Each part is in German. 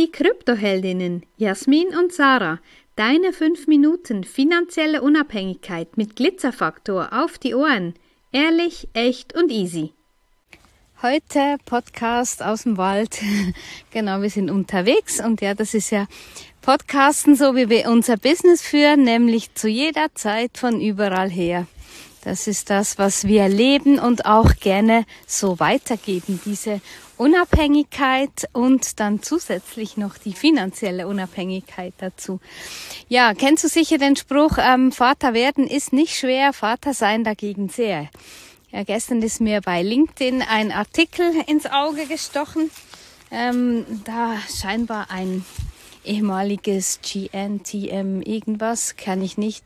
Die Kryptoheldinnen Jasmin und Sarah, deine 5 Minuten finanzielle Unabhängigkeit mit Glitzerfaktor auf die Ohren. Ehrlich, echt und easy. Heute Podcast aus dem Wald. Genau, wir sind unterwegs und ja, das ist ja Podcasten, so wie wir unser Business führen, nämlich zu jeder Zeit von überall her. Das ist das, was wir leben und auch gerne so weitergeben, diese Unabhängigkeit und dann zusätzlich noch die finanzielle Unabhängigkeit dazu. Ja, kennst du sicher den Spruch, Vater werden ist nicht schwer, Vater sein dagegen sehr. Ja, gestern ist mir bei LinkedIn ein Artikel ins Auge gestochen, da scheinbar ein ehemaliges GNTM irgendwas, kann ich nicht,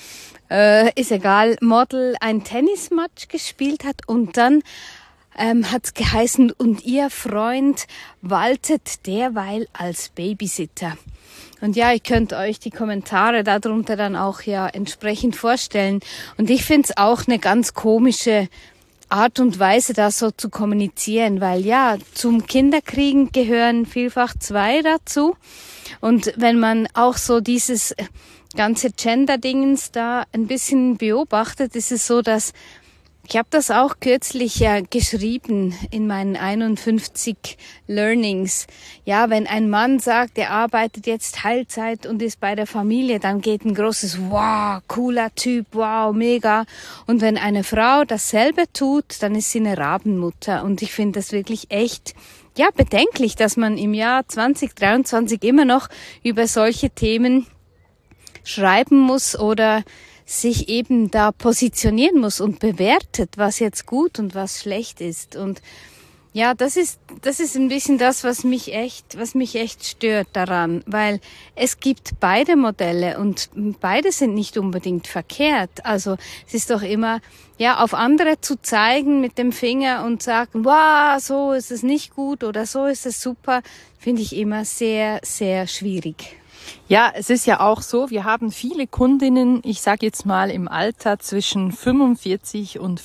ist egal, Model ein Tennismatch gespielt hat und dann hat's geheißen, und ihr Freund waltet derweil als Babysitter. Und ja, ihr könnt euch die Kommentare darunter dann auch ja entsprechend vorstellen. Und ich find's auch eine ganz komische Art und Weise, das so zu kommunizieren, weil ja, zum Kinderkriegen gehören vielfach 2 dazu. Und wenn man auch so dieses ganze Gender-Dingens da ein bisschen beobachtet, ist es so, dass ich habe das auch kürzlich ja geschrieben in meinen 51 Learnings. Ja, wenn ein Mann sagt, er arbeitet jetzt Teilzeit und ist bei der Familie, dann geht ein großes Wow, cooler Typ, wow, mega. Und wenn eine Frau dasselbe tut, dann ist sie eine Rabenmutter. Und ich finde das wirklich echt bedenklich, dass man im Jahr 2023 immer noch über solche Themen schreiben muss oder sich eben da positionieren muss und bewertet, was jetzt gut und was schlecht ist. Und ja, das ist ein bisschen das, was mich echt stört daran, weil es gibt beide Modelle und beide sind nicht unbedingt verkehrt. Also es ist doch immer, ja, auf andere zu zeigen mit dem Finger und sagen, wow, so ist es nicht gut oder so ist es super, finde ich immer sehr, sehr schwierig. Ja, es ist ja auch so, wir haben viele Kundinnen, ich sage jetzt mal im Alter zwischen 45 und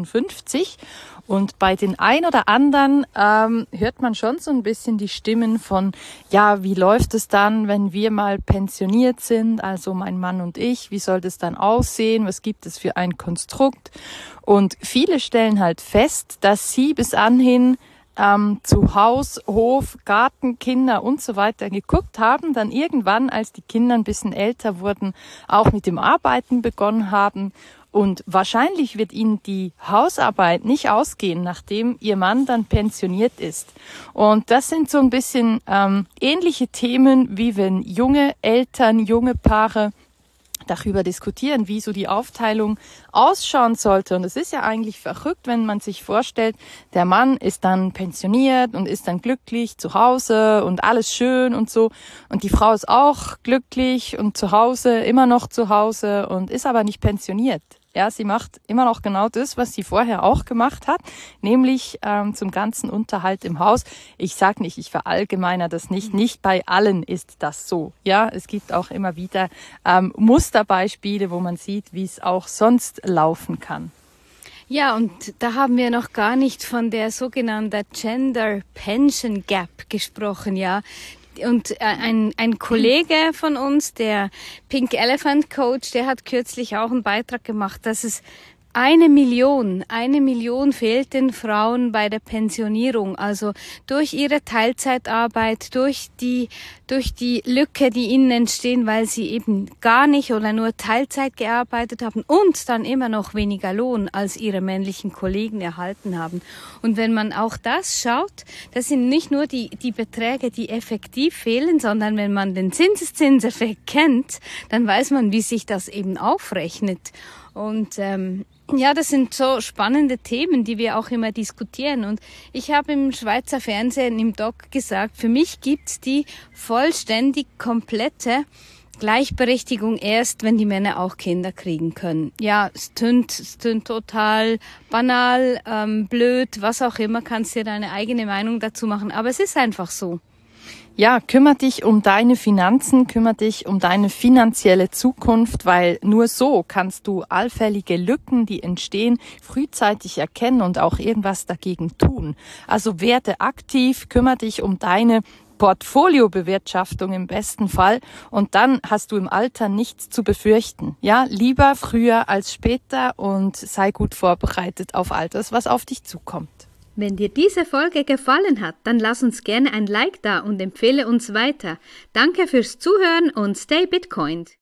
55 und bei den ein oder anderen hört man schon so ein bisschen die Stimmen von, ja, wie läuft es dann, wenn wir mal pensioniert sind, also mein Mann und ich, wie soll das dann aussehen, was gibt es für ein Konstrukt? Und viele stellen halt fest, dass sie bis anhin zu Haus, Hof, Garten, Kinder und so weiter geguckt haben, dann irgendwann, als die Kinder ein bisschen älter wurden, auch mit dem Arbeiten begonnen haben. Und wahrscheinlich wird ihnen die Hausarbeit nicht ausgehen, nachdem ihr Mann dann pensioniert ist. Und das sind so ein bisschen ähnliche Themen, wie wenn junge Eltern, junge Paare darüber diskutieren, wie so die Aufteilung ausschauen sollte. Und es ist ja eigentlich verrückt, wenn man sich vorstellt, der Mann ist dann pensioniert und ist dann glücklich zu Hause und alles schön und so. Und die Frau ist auch glücklich und zu Hause, immer noch zu Hause und ist aber nicht pensioniert. Ja, sie macht immer noch genau das, was sie vorher auch gemacht hat, nämlich zum ganzen Unterhalt im Haus. Ich sage nicht, ich verallgemeiner das nicht bei allen ist das so. Ja, es gibt auch immer wieder Musterbeispiele, wo man sieht, wie es auch sonst laufen kann. Ja, und da haben wir noch gar nicht von der sogenannten Gender Pension Gap gesprochen, ja. Und ein Kollege von uns, der Pink Elephant Coach, der hat kürzlich auch einen Beitrag gemacht, dass es 1 Million fehlt den Frauen bei der Pensionierung. Also durch ihre Teilzeitarbeit, durch die Lücke, die ihnen entstehen, weil sie eben gar nicht oder nur Teilzeit gearbeitet haben und dann immer noch weniger Lohn als ihre männlichen Kollegen erhalten haben. Und wenn man auch das schaut, das sind nicht nur die Beträge, die effektiv fehlen, sondern wenn man den Zinseszinseffekt kennt, dann weiß man, wie sich das eben aufrechnet. Und ja, das sind so spannende Themen, die wir auch immer diskutieren. Und ich habe im Schweizer Fernsehen im Doc gesagt, für mich gibt's die vollständig komplette Gleichberechtigung erst, wenn die Männer auch Kinder kriegen können. Ja, es tönt total banal, blöd, was auch immer, kannst dir deine eigene Meinung dazu machen. Aber es ist einfach so. Ja, kümmere dich um deine Finanzen, kümmere dich um deine finanzielle Zukunft, weil nur so kannst du allfällige Lücken, die entstehen, frühzeitig erkennen und auch irgendwas dagegen tun. Also werde aktiv, kümmere dich um deine Portfoliobewirtschaftung im besten Fall und dann hast du im Alter nichts zu befürchten. Ja, lieber früher als später und sei gut vorbereitet auf all das, was auf dich zukommt. Wenn dir diese Folge gefallen hat, dann lass uns gerne ein Like da und empfehle uns weiter. Danke fürs Zuhören und stay Bitcoined!